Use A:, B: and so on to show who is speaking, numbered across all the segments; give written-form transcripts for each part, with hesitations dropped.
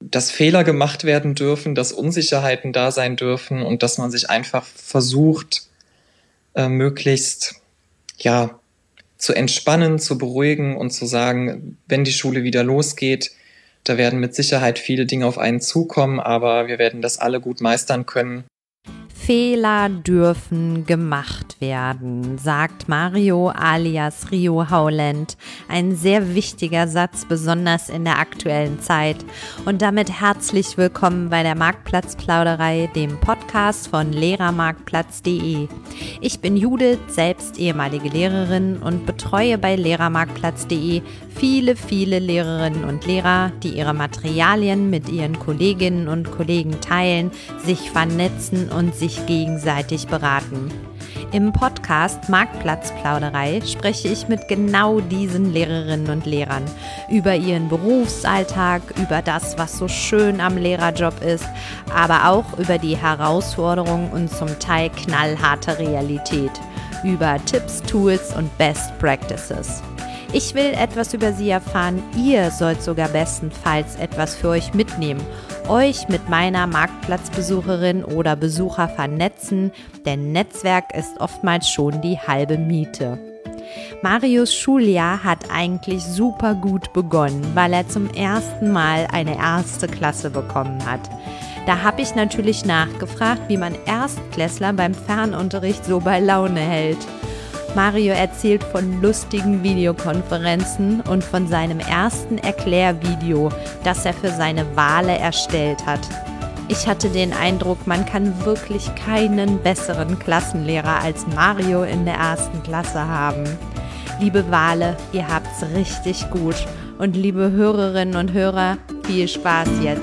A: dass Fehler gemacht werden dürfen, dass Unsicherheiten da sein dürfen und dass man sich einfach versucht, möglichst zu entspannen, zu beruhigen und zu sagen, wenn die Schule wieder losgeht, da werden mit Sicherheit viele Dinge auf einen zukommen, aber wir werden das alle gut meistern können.
B: Fehler dürfen gemacht werden, sagt Mario alias Rio Howland. Ein sehr wichtiger Satz, besonders in der aktuellen Zeit. Und damit herzlich willkommen bei der Marktplatzplauderei, dem Podcast von Lehrermarktplatz.de. Ich bin Judith, selbst ehemalige Lehrerin und betreue bei Lehrermarktplatz.de viele Lehrerinnen und Lehrer, die ihre Materialien mit ihren Kolleginnen und Kollegen teilen, sich vernetzen und sich gegenseitig beraten. Im Podcast Marktplatzplauderei spreche ich mit genau diesen Lehrerinnen und Lehrern über ihren Berufsalltag, über das, was so schön am Lehrerjob ist, aber auch über die Herausforderungen und zum Teil knallharte Realität, über Tipps, Tools und Best Practices. Ich will etwas über sie erfahren, ihr sollt sogar bestenfalls etwas für euch mitnehmen, euch mit meiner Marktplatzbesucherin oder Besucher vernetzen, denn Netzwerk ist oftmals schon die halbe Miete. Marios Schuljahr hat eigentlich super gut begonnen, weil er zum ersten Mal eine erste Klasse bekommen hat. Da habe ich natürlich nachgefragt, wie man Erstklässler beim Fernunterricht so bei Laune hält. Mario erzählt von lustigen Videokonferenzen und von seinem ersten Erklärvideo, das er für seine Wale erstellt hat. Ich hatte den Eindruck, man kann wirklich keinen besseren Klassenlehrer als Mario in der ersten Klasse haben. Liebe Wale, ihr habt's richtig gut. Und liebe Hörerinnen und Hörer, viel Spaß jetzt.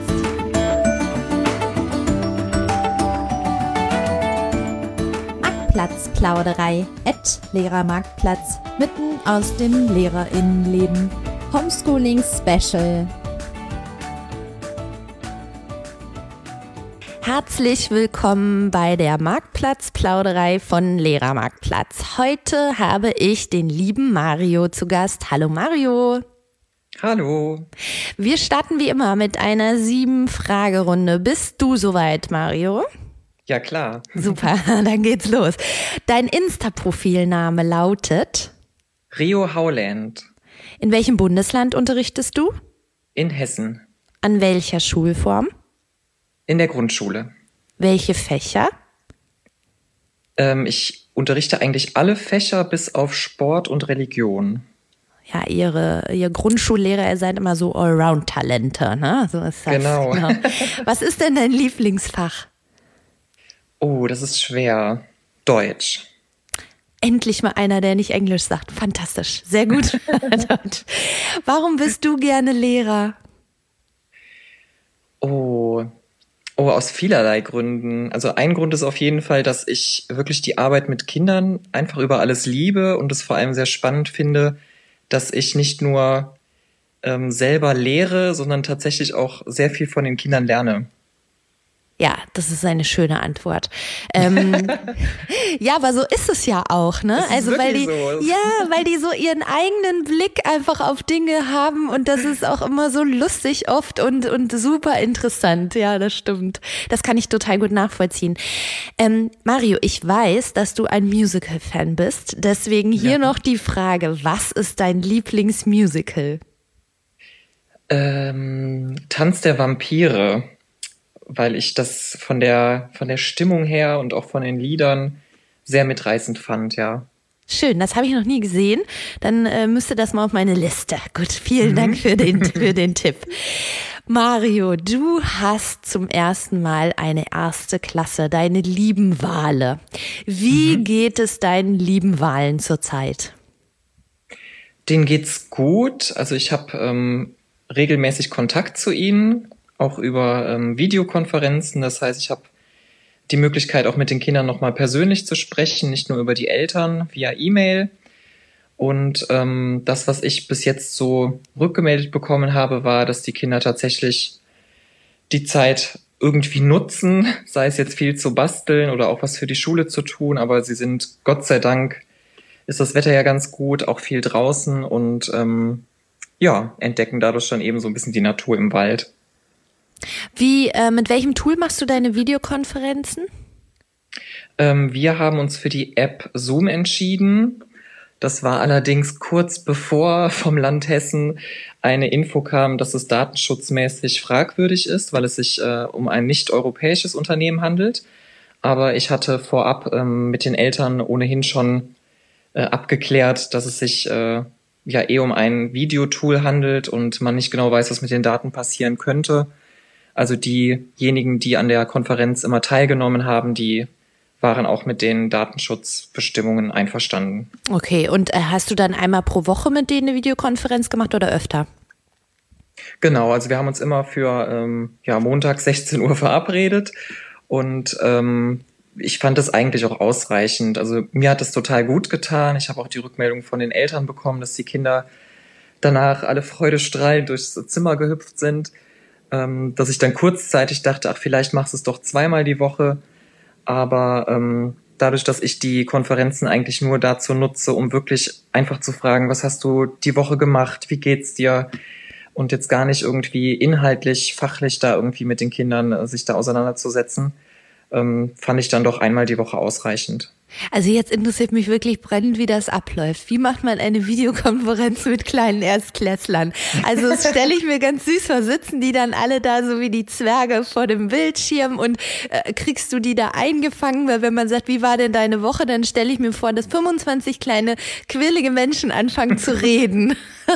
B: Marktplatzplauderei @Lehrermarktplatz mitten aus dem LehrerInnenleben. Homeschooling Special. Herzlich willkommen bei der Marktplatzplauderei von Lehrermarktplatz. Heute habe ich den lieben Mario zu Gast. Hallo Mario.
A: Hallo.
B: Wir starten wie immer mit einer 7-Frage-Runde. Bist du soweit, Mario?
A: Ja, klar.
B: Super, dann geht's los. Dein Insta-Profilname lautet?
A: Rio Howland.
B: In welchem Bundesland unterrichtest du?
A: In Hessen.
B: An welcher Schulform?
A: In der Grundschule.
B: Welche Fächer?
A: Ich unterrichte eigentlich alle Fächer bis auf Sport und Religion.
B: Ja, ihr Grundschullehrer, ihr seid immer so Allround-Talente, ne? So ist das.
A: Genau.
B: Was ist denn dein Lieblingsfach?
A: Oh, das ist schwer. Deutsch.
B: Endlich mal einer, der nicht Englisch sagt. Fantastisch. Sehr gut. Warum bist du gerne Lehrer?
A: Oh, aus vielerlei Gründen. Also ein Grund ist auf jeden Fall, dass ich wirklich die Arbeit mit Kindern einfach über alles liebe und es vor allem sehr spannend finde, dass ich nicht nur selber lehre, sondern tatsächlich auch sehr viel von den Kindern lerne.
B: Ja, das ist eine schöne Antwort. Ja, aber so ist es ja auch, ne? Also weil die so ihren eigenen Blick einfach auf Dinge haben und das ist auch immer so lustig oft und super interessant. Ja, das stimmt. Das kann ich total gut nachvollziehen. Mario, ich weiß, dass du ein Musical-Fan bist. Deswegen hier noch die Frage: Was ist dein Lieblingsmusical?
A: Tanz der Vampire. Weil ich das von der Stimmung her und auch von den Liedern sehr mitreißend fand, ja.
B: Schön, das habe ich noch nie gesehen. Dann müsste das mal auf meine Liste. Gut, vielen Dank für den Tipp. Mario, du hast zum ersten Mal eine erste Klasse, deine lieben Wale. Wie geht es deinen lieben Walen zurzeit?
A: Denen geht's gut. Also ich habe regelmäßig Kontakt zu ihnen, auch über Videokonferenzen. Das heißt, ich habe die Möglichkeit, auch mit den Kindern nochmal persönlich zu sprechen, nicht nur über die Eltern via E-Mail. Und das, was ich bis jetzt so rückgemeldet bekommen habe, war, dass die Kinder tatsächlich die Zeit irgendwie nutzen, sei es jetzt viel zu basteln oder auch was für die Schule zu tun. Aber sie sind, Gott sei Dank, ist das Wetter ja ganz gut, auch viel draußen und entdecken dadurch dann eben so ein bisschen die Natur im Wald.
B: Mit welchem Tool machst du deine Videokonferenzen?
A: Wir haben uns für die App Zoom entschieden. Das war allerdings kurz bevor vom Land Hessen eine Info kam, dass es datenschutzmäßig fragwürdig ist, weil es sich um ein nicht-europäisches Unternehmen handelt. Aber ich hatte vorab mit den Eltern ohnehin schon abgeklärt, dass es sich um ein Videotool handelt und man nicht genau weiß, was mit den Daten passieren könnte. Also diejenigen, die an der Konferenz immer teilgenommen haben, die waren auch mit den Datenschutzbestimmungen einverstanden.
B: Okay, und hast du dann einmal pro Woche mit denen eine Videokonferenz gemacht oder öfter?
A: Genau, also wir haben uns immer für Montag 16 Uhr verabredet und ich fand das eigentlich auch ausreichend. Also mir hat das total gut getan. Ich habe auch die Rückmeldung von den Eltern bekommen, dass die Kinder danach alle freudestrahlend durchs Zimmer gehüpft sind, dass ich dann kurzzeitig dachte, ach, vielleicht machst du es doch zweimal die Woche. Aber dadurch, dass ich die Konferenzen eigentlich nur dazu nutze, um wirklich einfach zu fragen, was hast du die Woche gemacht, wie geht's dir? Und jetzt gar nicht irgendwie inhaltlich, fachlich da irgendwie mit den Kindern sich da auseinanderzusetzen, fand ich dann doch einmal die Woche ausreichend.
B: Also jetzt interessiert mich wirklich brennend, wie das abläuft. Wie macht man eine Videokonferenz mit kleinen Erstklässlern? Also das stelle ich mir ganz süß vor. Sitzen die dann alle da so wie die Zwerge vor dem Bildschirm und kriegst du die da eingefangen? Weil wenn man sagt, wie war denn deine Woche, dann stelle ich mir vor, dass 25 kleine quirlige Menschen anfangen zu reden.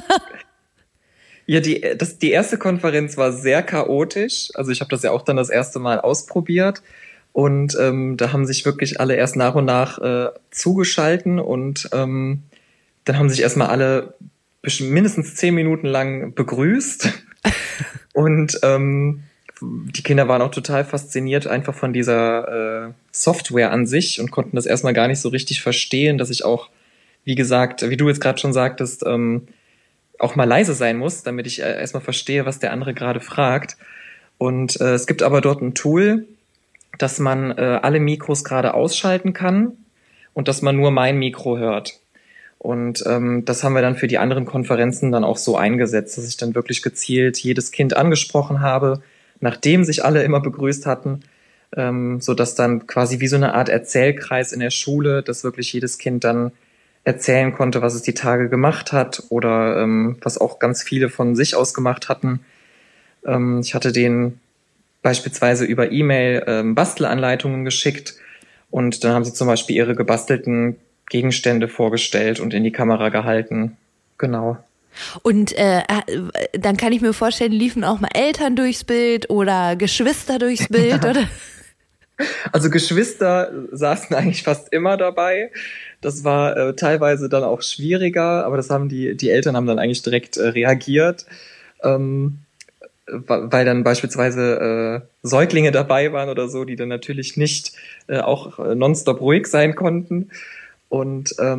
A: Ja, die erste Konferenz war sehr chaotisch. Also ich habe das ja auch dann das erste Mal ausprobiert. Und da haben sich wirklich alle erst nach und nach zugeschalten und dann haben sich erstmal alle mindestens 10 Minuten lang begrüßt. Und die Kinder waren auch total fasziniert einfach von dieser Software an sich und konnten das erstmal gar nicht so richtig verstehen, dass ich auch, wie gesagt, wie du jetzt gerade schon sagtest, auch mal leise sein muss, damit ich erstmal verstehe, was der andere gerade fragt. Und es gibt aber dort ein Tool, dass man alle Mikros gerade ausschalten kann und dass man nur mein Mikro hört. Und das haben wir dann für die anderen Konferenzen dann auch so eingesetzt, dass ich dann wirklich gezielt jedes Kind angesprochen habe, nachdem sich alle immer begrüßt hatten, so dass dann quasi wie so eine Art Erzählkreis in der Schule, dass wirklich jedes Kind dann erzählen konnte, was es die Tage gemacht hat oder was auch ganz viele von sich aus gemacht hatten. Ich hatte denen beispielsweise über E-Mail Bastelanleitungen geschickt und dann haben sie zum Beispiel ihre gebastelten Gegenstände vorgestellt und in die Kamera gehalten. Genau.
B: Und dann kann ich mir vorstellen, liefen auch mal Eltern durchs Bild oder Geschwister durchs Bild, oder?
A: Also Geschwister saßen eigentlich fast immer dabei. Das war teilweise dann auch schwieriger, aber das haben die Eltern haben dann eigentlich direkt reagiert. Weil dann beispielsweise Säuglinge dabei waren oder so, die dann natürlich nicht auch nonstop ruhig sein konnten. Und bei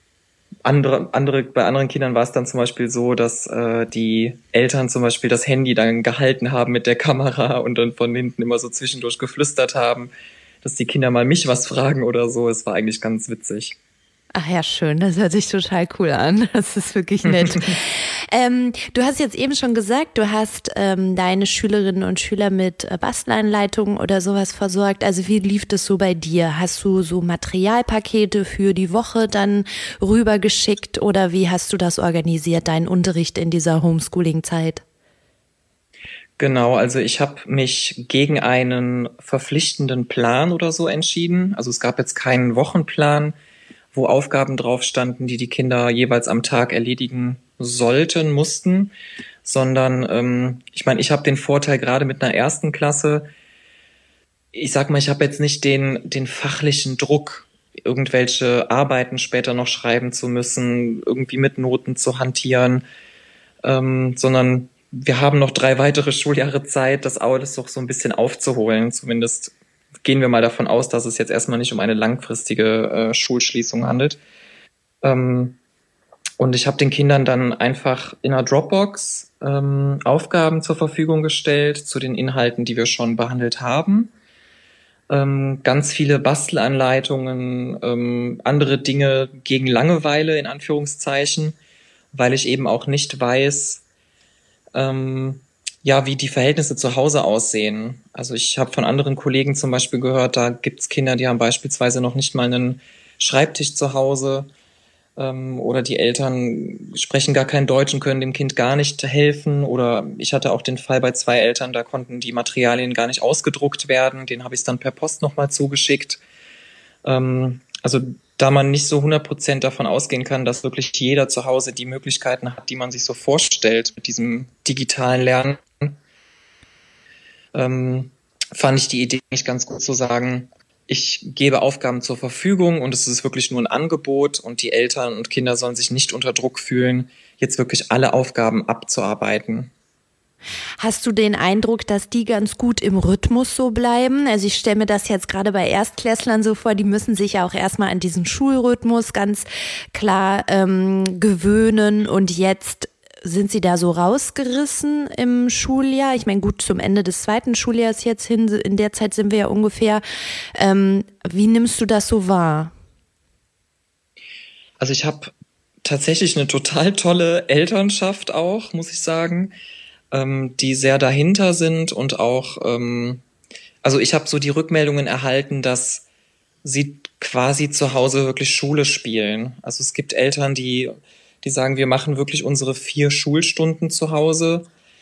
A: anderen Kindern war es dann zum Beispiel so, dass die Eltern zum Beispiel das Handy dann gehalten haben mit der Kamera und dann von hinten immer so zwischendurch geflüstert haben, dass die Kinder mal mich was fragen oder so. Es war eigentlich ganz witzig.
B: Ach ja, schön, das hört sich total cool an. Das ist wirklich nett. Du hast jetzt eben schon gesagt, du hast deine Schülerinnen und Schüler mit Bastelanleitungen oder sowas versorgt. Also wie lief das so bei dir? Hast du so Materialpakete für die Woche dann rübergeschickt oder wie hast du das organisiert, deinen Unterricht in dieser Homeschooling-Zeit?
A: Genau, also ich habe mich gegen einen verpflichtenden Plan oder so entschieden. Also es gab jetzt keinen Wochenplan, wo Aufgaben drauf standen, die Kinder jeweils am Tag erledigen sollten, mussten, sondern ich meine, ich habe den Vorteil gerade mit einer ersten Klasse, ich sag mal, ich habe jetzt nicht den fachlichen Druck, irgendwelche Arbeiten später noch schreiben zu müssen, irgendwie mit Noten zu hantieren, sondern wir haben noch 3 weitere Schuljahre Zeit, das alles doch so ein bisschen aufzuholen. Zumindest gehen wir mal davon aus, dass es jetzt erstmal nicht um eine langfristige Schulschließung handelt. Und ich habe den Kindern dann einfach in einer Dropbox Aufgaben zur Verfügung gestellt zu den Inhalten, die wir schon behandelt haben. Ganz viele Bastelanleitungen, andere Dinge gegen Langeweile in Anführungszeichen, weil ich eben auch nicht weiß, ja, wie die Verhältnisse zu Hause aussehen. Also ich habe von anderen Kollegen zum Beispiel gehört, da gibt's Kinder, die haben beispielsweise noch nicht mal einen Schreibtisch zu Hause, oder die Eltern sprechen gar kein Deutsch und können dem Kind gar nicht helfen. Oder ich hatte auch den Fall bei 2 Eltern, da konnten die Materialien gar nicht ausgedruckt werden. Den habe ich dann per Post nochmal zugeschickt. Also da man nicht so 100% davon ausgehen kann, dass wirklich jeder zu Hause die Möglichkeiten hat, die man sich so vorstellt mit diesem digitalen Lernen, fand ich die Idee nicht ganz gut zu sagen, ich gebe Aufgaben zur Verfügung und es ist wirklich nur ein Angebot und die Eltern und Kinder sollen sich nicht unter Druck fühlen, jetzt wirklich alle Aufgaben abzuarbeiten.
B: Hast du den Eindruck, dass die ganz gut im Rhythmus so bleiben? Also ich stelle mir das jetzt gerade bei Erstklässlern so vor, die müssen sich ja auch erstmal an diesen Schulrhythmus ganz klar gewöhnen und jetzt sind sie da so rausgerissen im Schuljahr? Ich meine, gut, zum Ende des 2. Schuljahres jetzt hin, in der Zeit sind wir ja ungefähr. Wie nimmst du das so wahr?
A: Also ich habe tatsächlich eine total tolle Elternschaft auch, muss ich sagen, die sehr dahinter sind und auch, also ich habe so die Rückmeldungen erhalten, dass sie quasi zu Hause wirklich Schule spielen. Also es gibt Eltern, die sagen, wir machen wirklich unsere 4 Schulstunden zu Hause,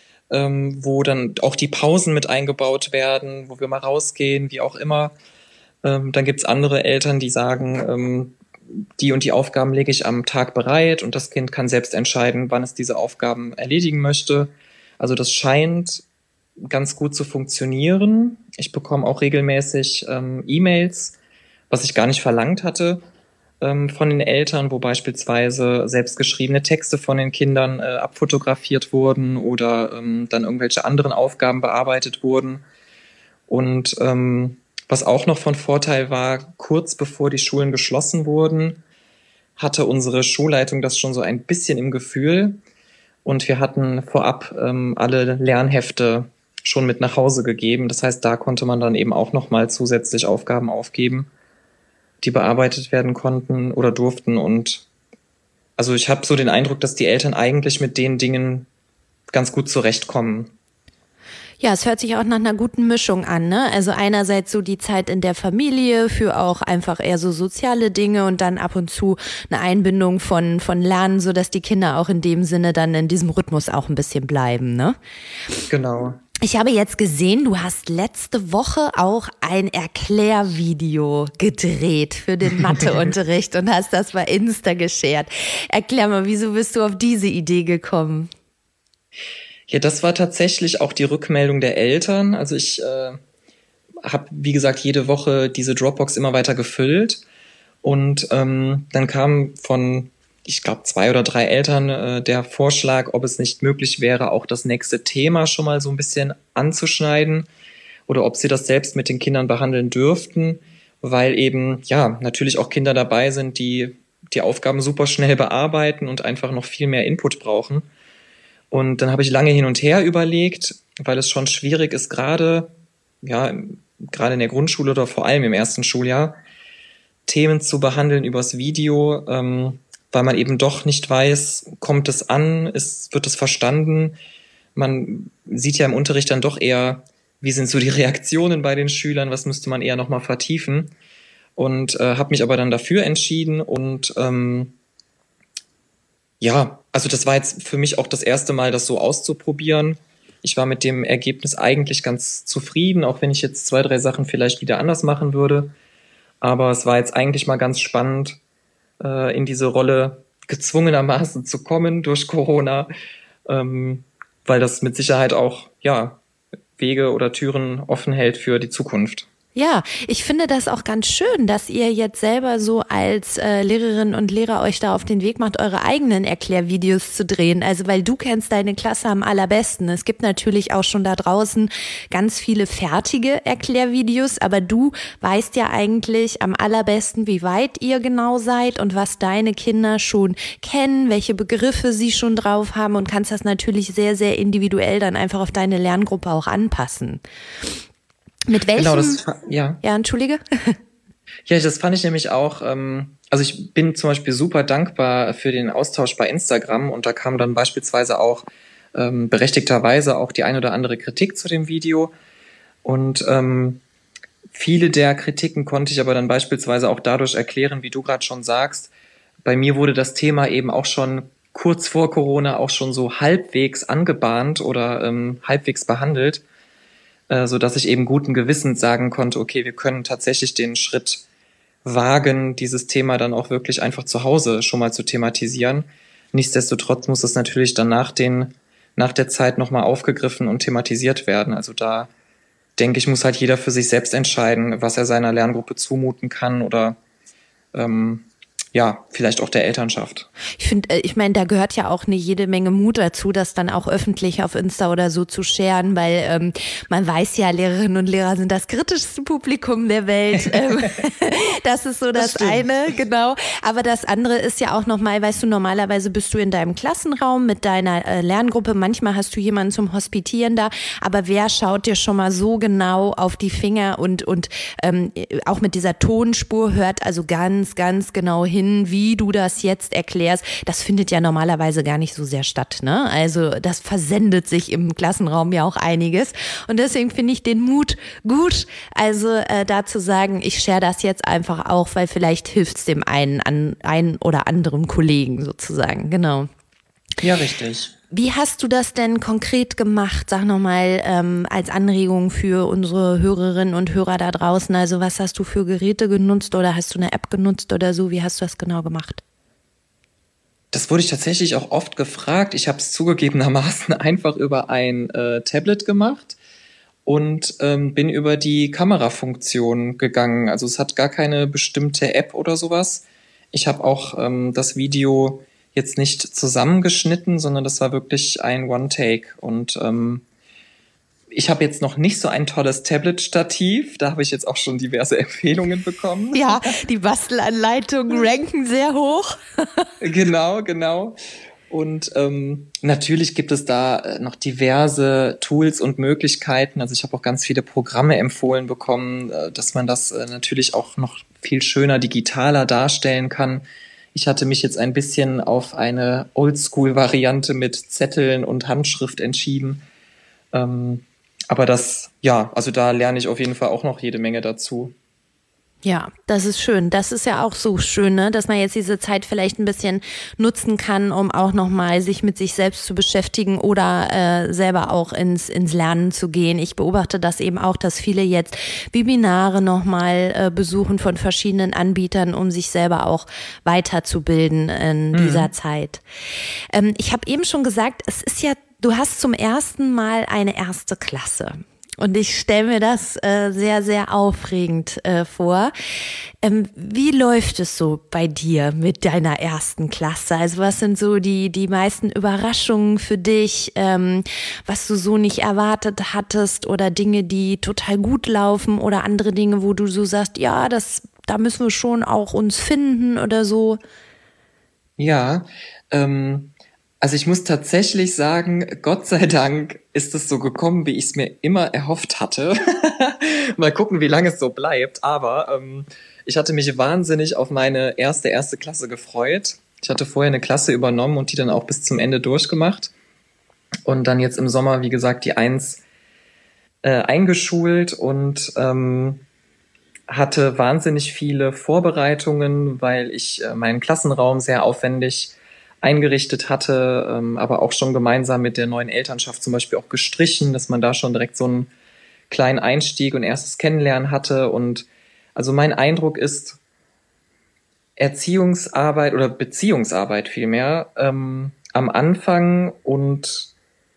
A: wo dann auch die Pausen mit eingebaut werden, wo wir mal rausgehen, wie auch immer. Dann gibt's andere Eltern, die sagen, die und die Aufgaben lege ich am Tag bereit und das Kind kann selbst entscheiden, wann es diese Aufgaben erledigen möchte. Also das scheint ganz gut zu funktionieren. Ich bekomme auch regelmäßig E-Mails, was ich gar nicht verlangt hatte, von den Eltern, wo beispielsweise selbstgeschriebene Texte von den Kindern abfotografiert wurden oder dann irgendwelche anderen Aufgaben bearbeitet wurden. Und was auch noch von Vorteil war, kurz bevor die Schulen geschlossen wurden, hatte unsere Schulleitung das schon so ein bisschen im Gefühl. Und wir hatten vorab alle Lernhefte schon mit nach Hause gegeben. Das heißt, da konnte man dann eben auch nochmal zusätzlich Aufgaben aufgeben, die bearbeitet werden konnten oder durften. Und also ich habe so den Eindruck, dass die Eltern eigentlich mit den Dingen ganz gut zurechtkommen.
B: Ja, es hört sich auch nach einer guten Mischung an, ne? Also einerseits so die Zeit in der Familie für auch einfach eher so soziale Dinge und dann ab und zu eine Einbindung von Lernen, sodass die Kinder auch in dem Sinne dann in diesem Rhythmus auch ein bisschen bleiben, ne?
A: Genau.
B: Ich habe jetzt gesehen, du hast letzte Woche auch ein Erklärvideo gedreht für den Matheunterricht und hast das bei Insta geshared. Erklär mal, wieso bist du auf diese Idee gekommen?
A: Ja, das war tatsächlich auch die Rückmeldung der Eltern. Also ich habe, wie gesagt, jede Woche diese Dropbox immer weiter gefüllt. Und dann kam von, ich glaube, 2 oder 3 Eltern der Vorschlag, ob es nicht möglich wäre, auch das nächste Thema schon mal so ein bisschen anzuschneiden oder ob sie das selbst mit den Kindern behandeln dürften, weil eben, ja, natürlich auch Kinder dabei sind, die die Aufgaben super schnell bearbeiten und einfach noch viel mehr Input brauchen. Und dann habe ich lange hin und her überlegt, weil es schon schwierig ist, gerade in der Grundschule oder vor allem im 1. Schuljahr, Themen zu behandeln übers Video, weil man eben doch nicht weiß, kommt es an, wird es verstanden. Man sieht ja im Unterricht dann doch eher, wie sind so die Reaktionen bei den Schülern, was müsste man eher nochmal vertiefen. Und habe mich aber dann dafür entschieden und also das war jetzt für mich auch das erste Mal, das so auszuprobieren. Ich war mit dem Ergebnis eigentlich ganz zufrieden, auch wenn ich jetzt 2, 3 Sachen vielleicht wieder anders machen würde. Aber es war jetzt eigentlich mal ganz spannend, in diese Rolle gezwungenermaßen zu kommen durch Corona, weil das mit Sicherheit auch Wege oder Türen offen hält für die Zukunft.
B: Ja, ich finde das auch ganz schön, dass ihr jetzt selber so als Lehrerinnen und Lehrer euch da auf den Weg macht, eure eigenen Erklärvideos zu drehen. Also weil du kennst deine Klasse am allerbesten. Es gibt natürlich auch schon da draußen ganz viele fertige Erklärvideos, aber du weißt ja eigentlich am allerbesten, wie weit ihr genau seid und was deine Kinder schon kennen, welche Begriffe sie schon drauf haben und kannst das natürlich sehr, sehr individuell dann einfach auf deine Lerngruppe auch anpassen. Mit welchem?
A: Genau,
B: Ja, entschuldige.
A: Ja, das fand ich nämlich auch, also ich bin zum Beispiel super dankbar für den Austausch bei Instagram und da kam dann beispielsweise auch berechtigterweise auch die ein oder andere Kritik zu dem Video. Und viele der Kritiken konnte ich aber dann beispielsweise auch dadurch erklären, wie du gerade schon sagst. Bei mir wurde das Thema eben auch schon kurz vor Corona auch schon so halbwegs angebahnt oder halbwegs behandelt, so dass ich eben guten Gewissens sagen konnte, okay, wir können tatsächlich den Schritt wagen, dieses Thema dann auch wirklich einfach zu Hause schon mal zu thematisieren. Nichtsdestotrotz muss es natürlich dann nach der Zeit nochmal aufgegriffen und thematisiert werden. Also da denke ich, muss halt jeder für sich selbst entscheiden, was er seiner Lerngruppe zumuten kann oder vielleicht auch der Elternschaft.
B: Ich meine, da gehört ja auch eine jede Menge Mut dazu, das dann auch öffentlich auf Insta oder so zu scheren, weil man weiß ja, Lehrerinnen und Lehrer sind das kritischste Publikum der Welt. Das ist so das eine, genau. Aber das andere ist ja auch nochmal, weißt du, normalerweise bist du in deinem Klassenraum mit deiner Lerngruppe, manchmal hast du jemanden zum Hospitieren da, aber wer schaut dir schon mal so genau auf die Finger und auch mit dieser Tonspur hört also ganz, ganz genau hin, wie du das jetzt erklärst, das findet ja normalerweise gar nicht so sehr statt, ne? Also das versendet sich im Klassenraum ja auch einiges und deswegen finde ich den Mut gut, also da zu sagen, ich share das jetzt einfach auch, weil vielleicht hilft es dem einen oder anderen Kollegen sozusagen, genau.
A: Ja, richtig.
B: Wie hast du das denn konkret gemacht? Sag nochmal als Anregung für unsere Hörerinnen und Hörer da draußen. Also was hast du für Geräte genutzt oder hast du eine App genutzt oder so? Wie hast du das genau gemacht?
A: Das wurde ich tatsächlich auch oft gefragt. Ich habe es zugegebenermaßen einfach über ein Tablet gemacht und bin über die Kamerafunktion gegangen. Also es hat gar keine bestimmte App oder sowas. Ich habe auch das Video jetzt nicht zusammengeschnitten, sondern das war wirklich ein One-Take. Und ich habe jetzt noch nicht so ein tolles Tablet-Stativ. Da habe ich jetzt auch schon diverse Empfehlungen bekommen.
B: Ja, die Bastelanleitungen ranken sehr hoch.
A: Genau. Und natürlich gibt es da noch diverse Tools und Möglichkeiten. Also ich habe auch ganz viele Programme empfohlen bekommen, dass man das natürlich auch noch viel schöner digitaler darstellen kann. Ich hatte mich jetzt ein bisschen auf eine Oldschool-Variante mit Zetteln und Handschrift entschieden. Aber also da lerne ich auf jeden Fall auch noch jede Menge dazu.
B: Ja, das ist schön. Das ist ja auch so schön, ne? Dass man jetzt diese Zeit vielleicht ein bisschen nutzen kann, um auch nochmal sich mit sich selbst zu beschäftigen oder selber auch ins Lernen zu gehen. Ich beobachte das eben auch, dass viele jetzt Webinare nochmal besuchen von verschiedenen Anbietern, um sich selber auch weiterzubilden in dieser Zeit. Ich habe eben schon gesagt, es ist ja, du hast zum ersten Mal eine erste Klasse. Und ich stelle mir das sehr, sehr aufregend vor. Wie läuft es so bei dir mit deiner ersten Klasse? Also was sind so die meisten Überraschungen für dich, was du so nicht erwartet hattest oder Dinge, die total gut laufen oder andere Dinge, wo du so sagst, ja, da müssen wir schon auch uns finden oder so?
A: Ja, also ich muss tatsächlich sagen, Gott sei Dank ist es so gekommen, wie ich es mir immer erhofft hatte. Mal gucken, wie lange es so bleibt. Aber ich hatte mich wahnsinnig auf meine erste Klasse gefreut. Ich hatte vorher eine Klasse übernommen und die dann auch bis zum Ende durchgemacht. Und dann jetzt im Sommer, wie gesagt, die 1 eingeschult und hatte wahnsinnig viele Vorbereitungen, weil ich meinen Klassenraum sehr aufwendig eingerichtet hatte, aber auch schon gemeinsam mit der neuen Elternschaft zum Beispiel auch gestrichen, dass man da schon direkt so einen kleinen Einstieg und erstes Kennenlernen hatte. Und also mein Eindruck ist, Erziehungsarbeit oder Beziehungsarbeit vielmehr am Anfang und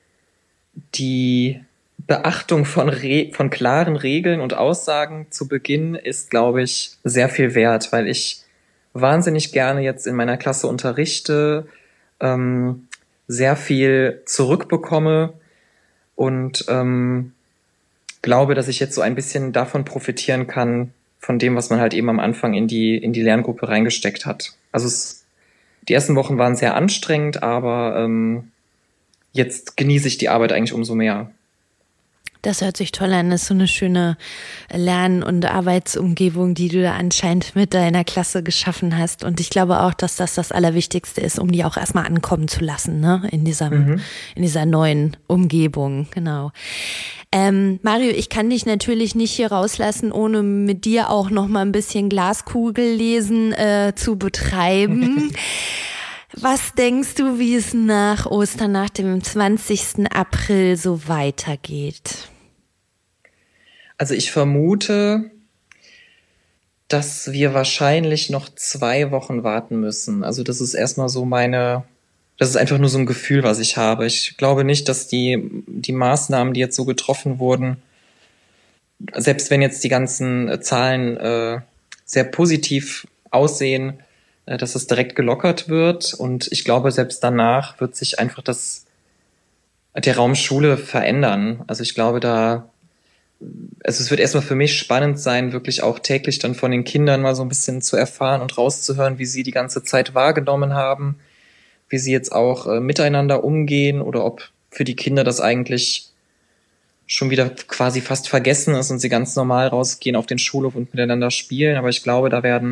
A: die Beachtung von klaren Regeln und Aussagen zu Beginn ist, glaube ich, sehr viel wert, weil ich wahnsinnig gerne jetzt in meiner Klasse unterrichte, sehr viel zurückbekomme und glaube, dass ich jetzt so ein bisschen davon profitieren kann, von dem, was man halt eben am Anfang in die Lerngruppe reingesteckt hat. Also die ersten Wochen waren sehr anstrengend, aber jetzt genieße ich die Arbeit eigentlich umso mehr.
B: Das hört sich toll an. Das ist so eine schöne Lern- und Arbeitsumgebung, die du da anscheinend mit deiner Klasse geschaffen hast. Und ich glaube auch, dass das Allerwichtigste ist, um die auch erstmal ankommen zu lassen, ne? In dieser neuen Umgebung. Genau. Mario, ich kann dich natürlich nicht hier rauslassen, ohne mit dir auch noch mal ein bisschen Glaskugellesen zu betreiben. Was denkst du, wie es nach Ostern, nach dem 20. April so weitergeht?
A: Also ich vermute, dass wir wahrscheinlich noch 2 Wochen warten müssen. Also das ist erstmal so das ist einfach nur so ein Gefühl, was ich habe. Ich glaube nicht, dass die Maßnahmen, die jetzt so getroffen wurden, selbst wenn jetzt die ganzen Zahlen sehr positiv aussehen, dass es direkt gelockert wird. Und ich glaube, selbst danach wird sich einfach der Raum Schule verändern. Also ich glaube, es wird erstmal für mich spannend sein, wirklich auch täglich dann von den Kindern mal so ein bisschen zu erfahren und rauszuhören, wie sie die ganze Zeit wahrgenommen haben, wie sie jetzt auch miteinander umgehen oder ob für die Kinder das eigentlich schon wieder quasi fast vergessen ist und sie ganz normal rausgehen auf den Schulhof und miteinander spielen. Aber ich glaube,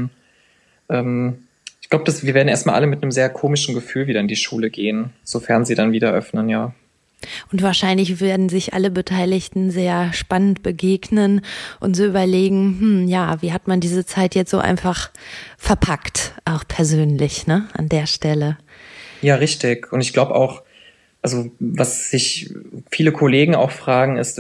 A: wir werden erstmal alle mit einem sehr komischen Gefühl wieder in die Schule gehen, sofern sie dann wieder öffnen, ja.
B: Und wahrscheinlich werden sich alle Beteiligten sehr spannend begegnen und so überlegen, wie hat man diese Zeit jetzt so einfach verpackt, auch persönlich, ne, an der Stelle.
A: Ja, richtig. Und ich glaube auch, also was sich viele Kollegen auch fragen, ist,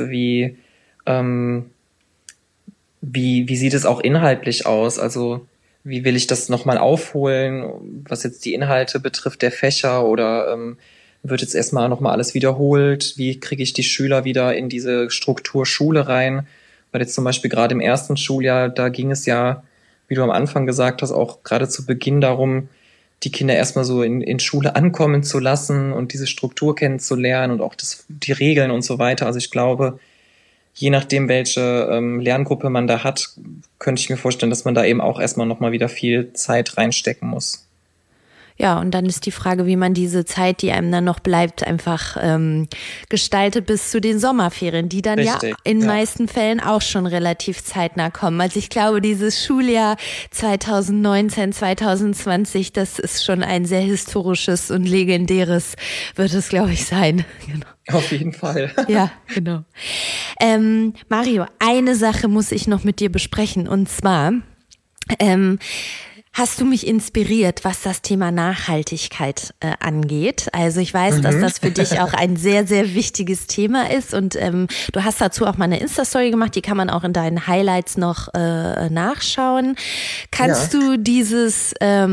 A: wie sieht es auch inhaltlich aus? Also wie will ich das nochmal aufholen, was jetzt die Inhalte betrifft der Fächer oder wird jetzt erstmal nochmal alles wiederholt? Wie kriege ich die Schüler wieder in diese Struktur Schule rein? Weil jetzt zum Beispiel gerade im ersten Schuljahr, da ging es ja, wie du am Anfang gesagt hast, auch gerade zu Beginn darum, die Kinder erstmal so in Schule ankommen zu lassen und diese Struktur kennenzulernen und auch die Regeln und so weiter. Also ich glaube, je nachdem, welche Lerngruppe man da hat, könnte ich mir vorstellen, dass man da eben auch erstmal nochmal wieder viel Zeit reinstecken muss.
B: Ja, und dann ist die Frage, wie man diese Zeit, die einem dann noch bleibt, einfach gestaltet bis zu den Sommerferien, die dann
A: Richtig,
B: ja in meisten Fällen auch schon relativ zeitnah kommen. Also ich glaube, dieses Schuljahr 2019, 2020, das ist schon ein sehr historisches und legendäres, wird es, glaube ich, sein. Genau.
A: Auf jeden Fall.
B: Ja, genau. Mario, eine Sache muss ich noch mit dir besprechen, und zwar hast du mich inspiriert, was das Thema Nachhaltigkeit angeht? Also ich weiß, dass das für dich auch ein sehr, sehr wichtiges Thema ist, und du hast dazu auch mal eine Insta-Story gemacht, die kann man auch in deinen Highlights noch nachschauen. Kannst du dieses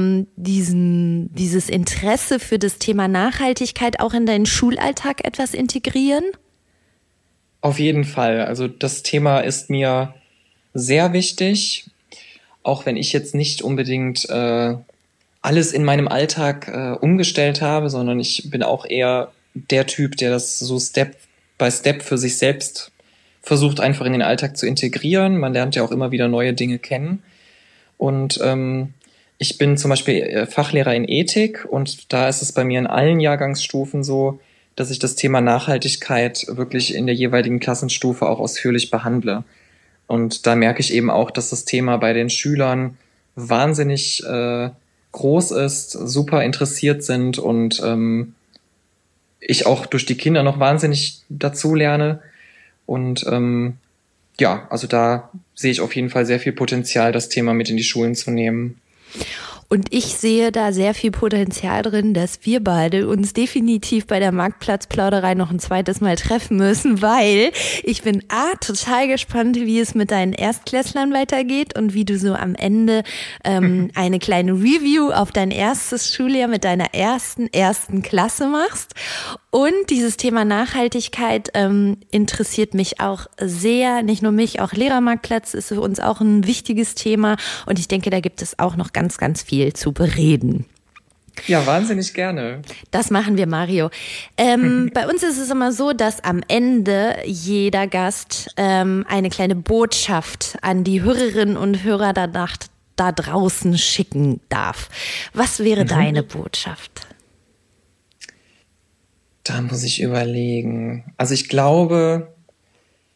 B: Interesse für das Thema Nachhaltigkeit auch in deinen Schulalltag etwas integrieren?
A: Auf jeden Fall. Also das Thema ist mir sehr wichtig. Auch wenn ich jetzt nicht unbedingt alles in meinem Alltag umgestellt habe, sondern ich bin auch eher der Typ, der das so Step by Step für sich selbst versucht, einfach in den Alltag zu integrieren. Man lernt ja auch immer wieder neue Dinge kennen. Und ich bin zum Beispiel Fachlehrer in Ethik, und da ist es bei mir in allen Jahrgangsstufen so, dass ich das Thema Nachhaltigkeit wirklich in der jeweiligen Klassenstufe auch ausführlich behandle. Und da merke ich eben auch, dass das Thema bei den Schülern wahnsinnig groß ist, super interessiert sind und ich auch durch die Kinder noch wahnsinnig dazu lerne. Und also da sehe ich auf jeden Fall sehr viel Potenzial, das Thema mit in die Schulen zu nehmen.
B: Und ich sehe da sehr viel Potenzial drin, dass wir beide uns definitiv bei der Marktplatzplauderei noch ein zweites Mal treffen müssen, weil ich bin total gespannt, wie es mit deinen Erstklässlern weitergeht und wie du so am Ende eine kleine Review auf dein erstes Schuljahr mit deiner ersten Klasse machst. Und dieses Thema Nachhaltigkeit interessiert mich auch sehr, nicht nur mich, auch Lehrermarktplatz ist für uns auch ein wichtiges Thema, und ich denke, da gibt es auch noch ganz, ganz viel zu bereden.
A: Ja, wahnsinnig gerne.
B: Das machen wir, Mario. Bei uns ist es immer so, dass am Ende jeder Gast eine kleine Botschaft an die Hörerinnen und Hörer da draußen schicken darf. Was wäre deine Botschaft?
A: Da muss ich überlegen. Also ich glaube,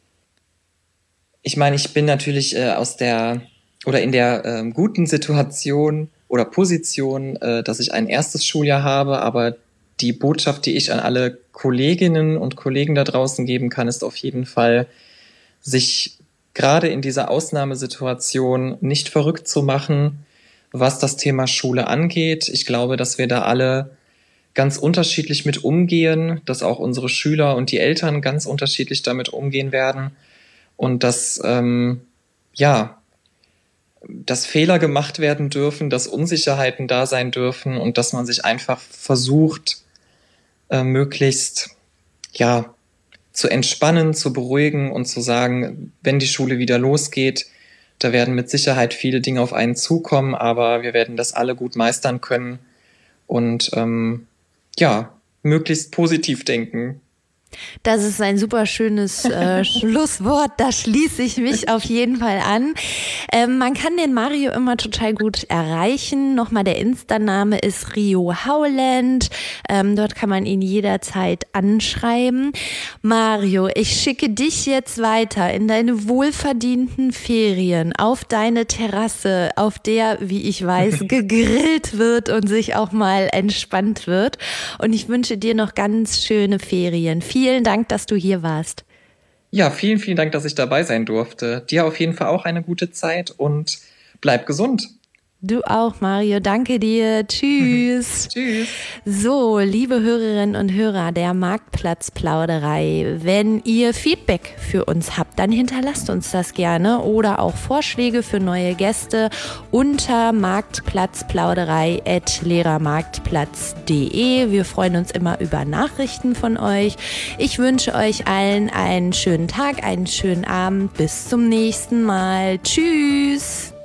A: Ich meine, ich bin natürlich in der guten Situation oder Position, dass ich ein erstes Schuljahr habe, aber die Botschaft, die ich an alle Kolleginnen und Kollegen da draußen geben kann, ist auf jeden Fall, sich gerade in dieser Ausnahmesituation nicht verrückt zu machen, was das Thema Schule angeht. Ich glaube, dass wir da alle ganz unterschiedlich mit umgehen, dass auch unsere Schüler und die Eltern ganz unterschiedlich damit umgehen werden und dass Fehler gemacht werden dürfen, dass Unsicherheiten da sein dürfen und dass man sich einfach versucht, möglichst zu entspannen, zu beruhigen und zu sagen, wenn die Schule wieder losgeht, da werden mit Sicherheit viele Dinge auf einen zukommen, aber wir werden das alle gut meistern können und möglichst positiv denken.
B: Das ist ein super schönes Schlusswort, da schließe ich mich auf jeden Fall an. Man kann den Mario immer total gut erreichen. Nochmal, der Insta-Name ist Rio Howland. Dort kann man ihn jederzeit anschreiben. Mario, ich schicke dich jetzt weiter in deine wohlverdienten Ferien, auf deine Terrasse, auf der, wie ich weiß, gegrillt wird und sich auch mal entspannt wird. Und ich wünsche dir noch ganz schöne Ferien. Vielen Dank, dass du hier warst.
A: Ja, vielen, vielen Dank, dass ich dabei sein durfte. Dir auf jeden Fall auch eine gute Zeit und bleib gesund.
B: Du auch, Mario. Danke dir. Tschüss.
A: Tschüss.
B: So, liebe Hörerinnen und Hörer der Marktplatzplauderei, wenn ihr Feedback für uns habt, dann hinterlasst uns das gerne oder auch Vorschläge für neue Gäste unter marktplatzplauderei@lehrermarktplatz.de. Wir freuen uns immer über Nachrichten von euch. Ich wünsche euch allen einen schönen Tag, einen schönen Abend. Bis zum nächsten Mal. Tschüss.